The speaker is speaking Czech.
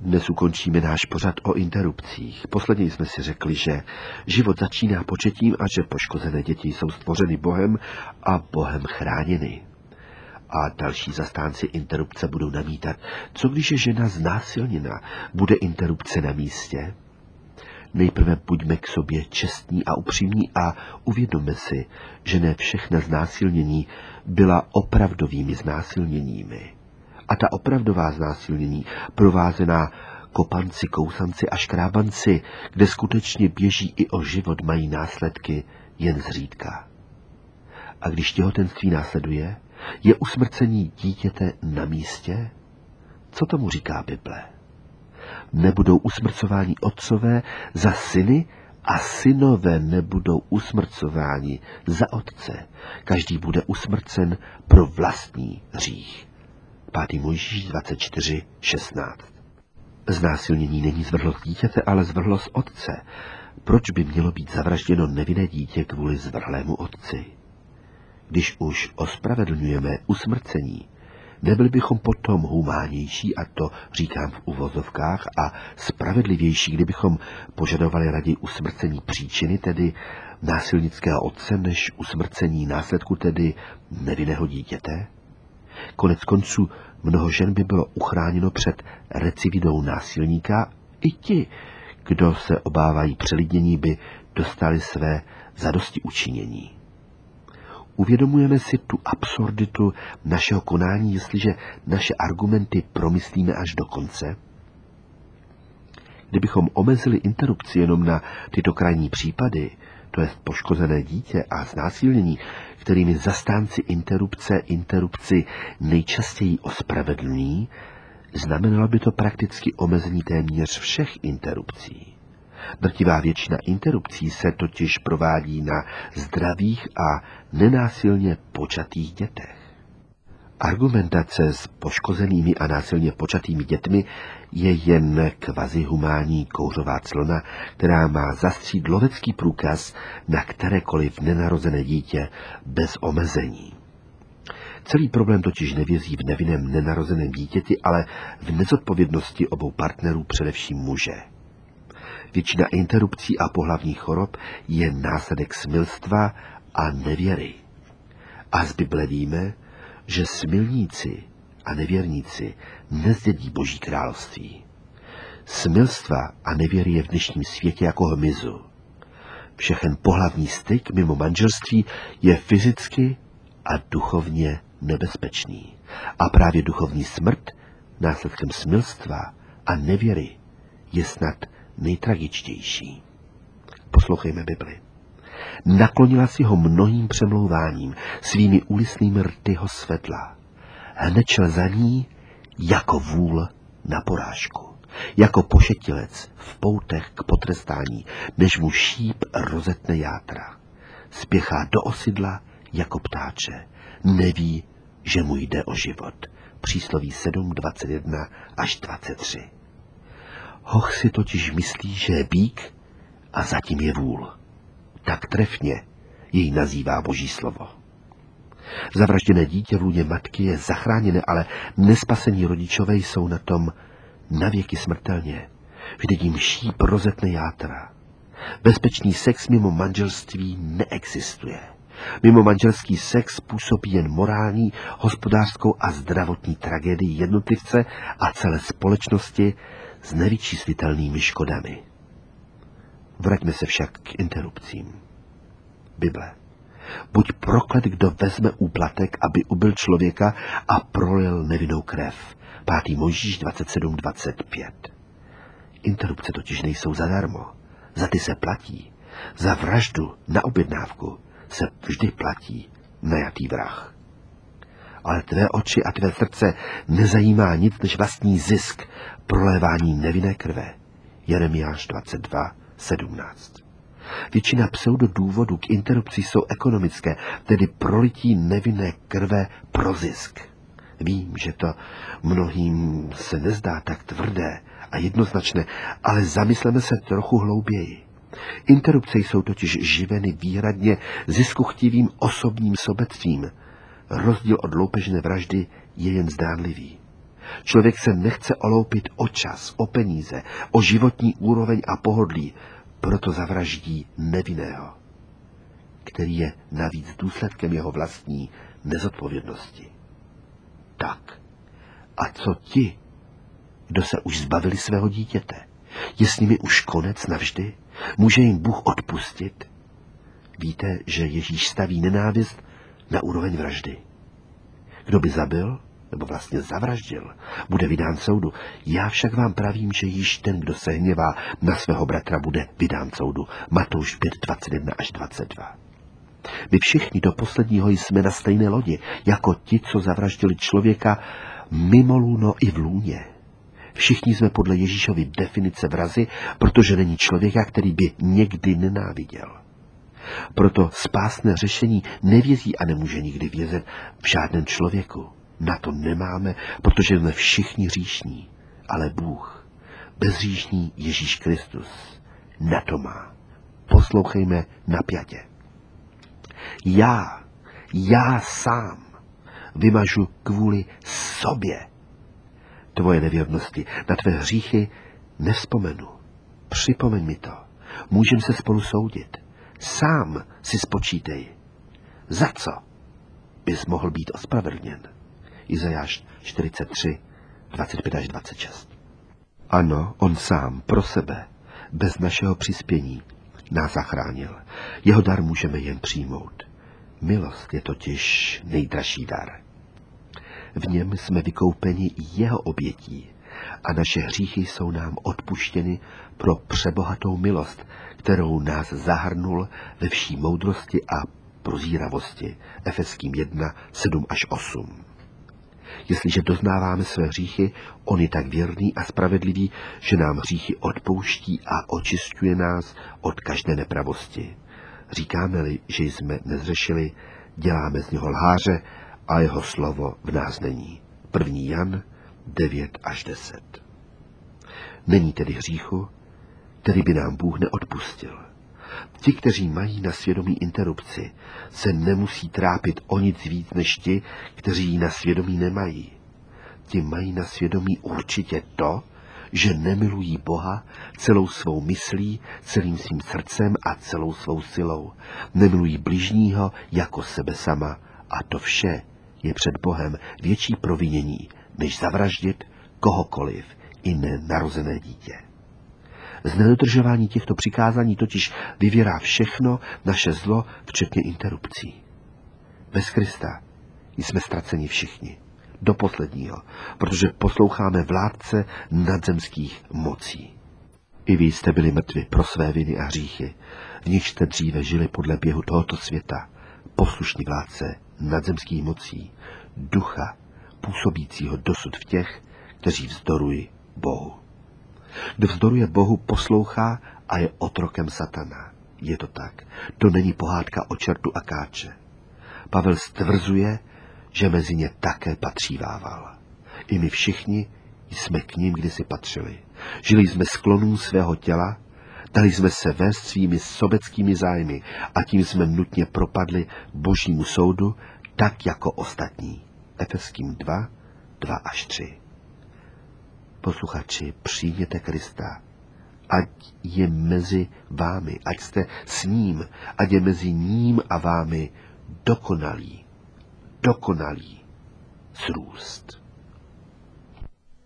Dnes ukončíme náš pořad o interrupcích. Posledně jsme si řekli, že život začíná početím a že poškozené děti jsou stvořeny Bohem a Bohem chráněny. A další zastánci interrupce budou namítat, co když je žena znásilněna, bude interrupce na místě? Nejprve buďme k sobě čestní a upřímní a uvědomme si, že ne všechna znásilnění byla opravdovými znásilněními. A ta opravdová znásilnění, provázená kopanci, kousanci a škrábanci, kde skutečně běží i o život, mají následky jen zřídka. A když těhotenství následuje, je usmrcení dítěte na místě? Co tomu říká Bible? Nebudou usmrcováni otcové za syny a synové nebudou usmrcováni za otce. Každý bude usmrcen pro vlastní hřích. 5. Mojžíš 24:16. Znásilnění není zvrhlost dítěte, ale zvrhlost otce. Proč by mělo být zavražděno nevinné dítě kvůli zvrhlému otci? Když už ospravedlňujeme usmrcení, nebyli bychom potom humánnější, a to říkám v uvozovkách, a spravedlivější, kdybychom požadovali raději usmrcení příčiny, tedy násilnického otce, než usmrcení následku, tedy nevinného dítěte? Konec konců mnoho žen by bylo uchráněno před recividou násilníka, i ti, kdo se obávají přelidnění, by dostali své zadostiučinění. Uvědomujeme si tu absurditu našeho konání, jestliže naše argumenty promyslíme až do konce? Kdybychom omezili interrupci jenom na tyto krajní případy, to je poškozené dítě a znásilnění, kterými zastánci interrupci nejčastěji ospravedlňují, znamenalo by to prakticky omezení téměř všech interrupcí. Drtivá většina interrupcí se totiž provádí na zdravých a nenásilně počatých dětech. Argumentace s poškozenými a násilně počatými dětmi je jen kvazihumánní kouřová clona, která má zastřít lovecký průkaz na kterékoliv nenarozené dítě bez omezení. Celý problém totiž nevězí v nevinném nenarozeném dítěti, ale v nezodpovědnosti obou partnerů, především muže. Většina interrupcí a pohlavních chorob je následek smilstva a nevěry. A z Bible víme, že smilníci a nevěrníci nezdědí Boží království. Smilstva a nevěry je v dnešním světě jako hmyzu. Všechen pohlavní styk mimo manželství je fyzicky a duchovně nebezpečný. A právě duchovní smrt následkem smilstva a nevěry je snad nejtragičtější. Poslouchejme Bibli. Naklonila si ho mnohým přemlouváním, svými úlisnými rty ho svedla. Hned šel za ní jako vůl na porážku, jako pošetilec v poutech k potrestání, než mu šíp rozetne játra. Spěchá do osidla jako ptáče, neví, že mu jde o život. Přísloví 7:21-23. Hoch si totiž myslí, že je býk a zatím je vůl. Tak trefně jej nazývá Boží slovo. Zavražděné dítě v lůně matky je zachráněné, ale nespasení rodičové jsou na tom navěky smrtelně. Vždyť jim šíp rozetne játra. Bezpečný sex mimo manželství neexistuje. Mimo manželský sex působí jen morální, hospodářskou a zdravotní tragédii jednotlivce a celé společnosti s nevyčíslitelnými škodami. Vraťme se však k interrupcím. Bible. Buď proklet, kdo vezme úplatek, aby ubil člověka a prolil nevinnou krev. 5. Mojžíš 27:25. Interrupce totiž nejsou zadarmo. Za ty se platí. Za vraždu na objednávku se vždy platí najatý vrah. Ale tvé oči a tvé srdce nezajímá nic než vlastní zisk, prolévání nevinné krve. Jeremiáš 22:17. Většina pseudodůvodů k interrupci jsou ekonomické, tedy prolití nevinné krve pro zisk. Vím, že to mnohým se nezdá tak tvrdé a jednoznačné, ale zamysleme se trochu hlouběji. Interrupce jsou totiž živeny výhradně ziskuchtivým osobním sobectvím. Rozdíl od loupežné vraždy je jen zdánlivý. Člověk se nechce oloupit o čas, o peníze, o životní úroveň a pohodlí, proto zavraždí nevinného, který je navíc důsledkem jeho vlastní nezodpovědnosti. Tak, a co ti, kdo se už zbavili svého dítěte? Je s nimi už konec navždy? Může jim Bůh odpustit? Víte, že Ježíš staví nenávist na úroveň vraždy. Kdo by zabil, nebo vlastně zavraždil, bude vydán soudu. Já však vám pravím, že již ten, kdo se hněvá na svého bratra, bude vydán soudu. Matouš 5:21 až 22. My všichni do posledního jsme na stejné lodi, jako ti, co zavraždili člověka mimo lůno i v lůně. Všichni jsme podle Ježíšovy definice vrazi, protože není člověka, který by někdy nenáviděl. Proto spásné řešení nevězí a nemůže nikdy vězet v žádném člověku. Na to nemáme, protože jsme všichni hříšní. Ale Bůh, bezhříšný Ježíš Kristus, na to má. Poslouchejme napjatě. Já sám vymažu kvůli sobě tvoje nevěrnosti, na tvé hříchy nevzpomenu. Připomeň mi to. Můžeme se spolu soudit. Sám si spočítej. Za co bys mohl být ospravedlněn? Izajáš 43, 25 až 26. Ano, on sám, pro sebe, bez našeho přispění, nás zachránil. Jeho dar můžeme jen přijmout. Milost je totiž nejdražší dar. V něm jsme vykoupeni jeho obětí a naše hříchy jsou nám odpuštěny pro přebohatou milost, kterou nás zahrnul ve vší moudrosti a prozíravosti. Efeským 1, 7 až 8. Jestliže doznáváme své hříchy, on je tak věrný a spravedlivý, že nám hříchy odpouští a očišťuje nás od každé nepravosti. Říkáme-li, že jsme nezřešili, děláme z něho lháře a jeho slovo v nás není. 1. Jan 9 až 10. Není tedy hříchu, který by nám Bůh neodpustil. Ti, kteří mají na svědomí interrupci, se nemusí trápit o nic víc než ti, kteří ji na svědomí nemají. Ti mají na svědomí určitě to, že nemilují Boha celou svou myslí, celým svým srdcem a celou svou silou. Nemilují bližního jako sebe sama a to vše je před Bohem větší provinění, než zavraždit kohokoliv, i nenarozené dítě. Z nedodržování těchto přikázání totiž vyvěrá všechno naše zlo, včetně interrupcí. Bez Krista jsme ztraceni všichni, do posledního, protože posloucháme vládce nadzemských mocí. I vy jste byli mrtvi pro své viny a hříchy, v nich jste dříve žili podle běhu tohoto světa, poslušní vládce nadzemských mocí, ducha působícího dosud v těch, kteří vzdorují Bohu. Kdo vzdoruje Bohu, poslouchá a je otrokem satana. Je to tak. To není pohádka o čertu a káče. Pavel stvrzuje, že mezi ně také patří Vával. I my všichni jsme k ním kdysi patřili. Žili jsme sklonů svého těla, dali jsme se vést svými sobeckými zájmy a tím jsme nutně propadli božímu soudu, tak jako ostatní. Efeským 2, 2 až 3. Posluchači, přijměte Krista, ať je mezi vámi, ať jste s ním, ať je mezi ním a vámi dokonalý srůst.